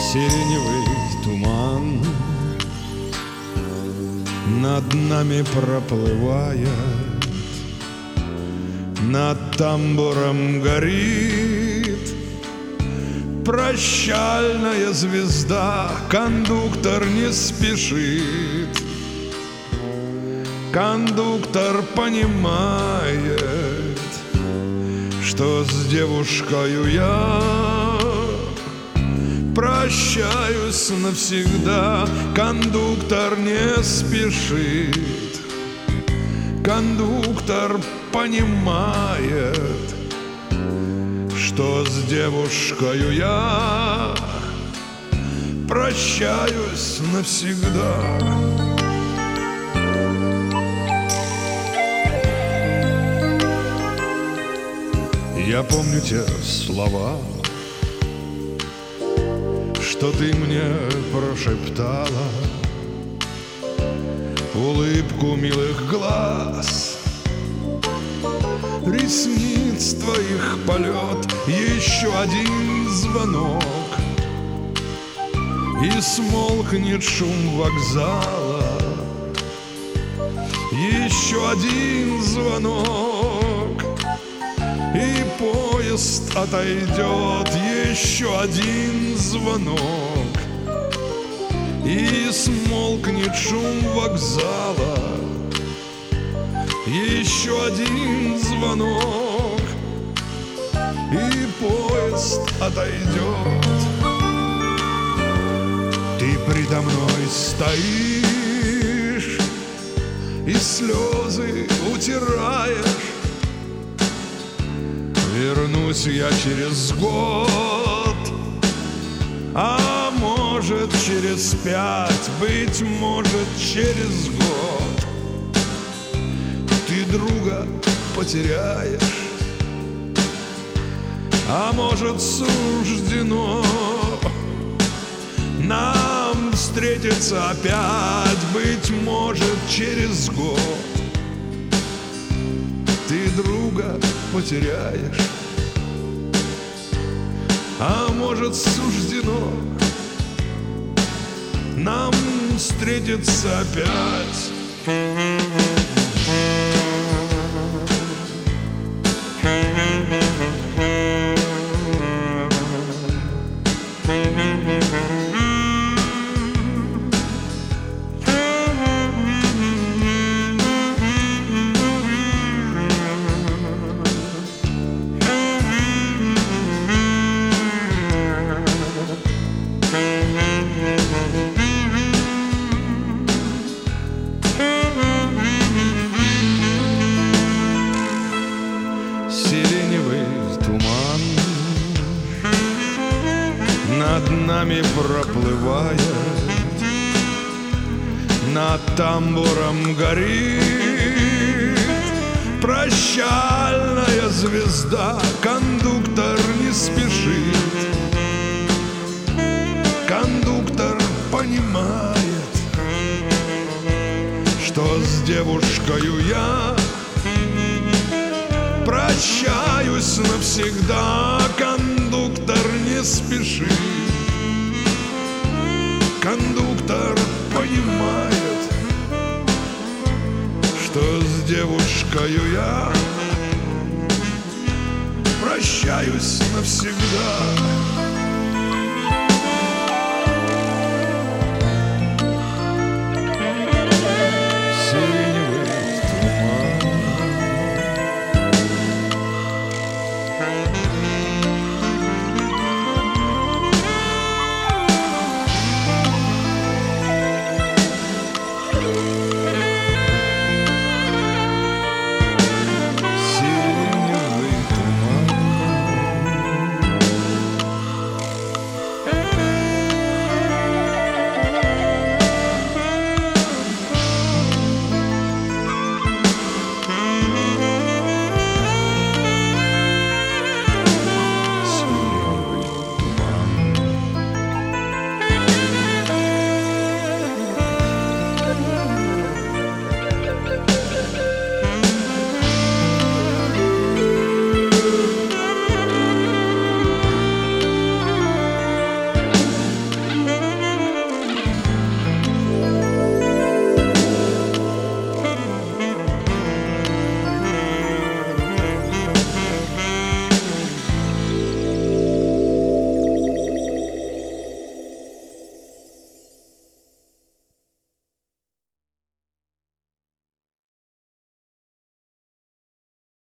Сиреневый туман над нами проплывает, над тамбуром горит прощальная звезда. Кондуктор не спешит, кондуктор понимает, что с девушкою я прощаюсь навсегда. Кондуктор не спешит, кондуктор понимает, что с девушкою я прощаюсь навсегда. Я помню те слова, что ты мне прошептала, улыбку милых глаз, ресниц твоих полет, еще один звонок, и смолкнет шум вокзала. Еще один звонок, и поезд отойдет. Еще один звонок, и смолкнет шум вокзала. Еще один звонок, и поезд отойдет. Ты предо мной стоишь и слезы утираешь. Вернусь я через год, а может через 5, быть может через год. Ты друга потеряешь, а может суждено нам встретиться опять, быть может через год. Ты друга потеряешь, а может суждено нам встретиться опять. Сиреневый туман над нами проплывает, над тамбуром горит прощальная звезда. Кондуктор не спешит, кондуктор понимает, что с девушкою я прощаюсь навсегда. Кондуктор не спешит, кондуктор понимает, что с девушкою я прощаюсь навсегда.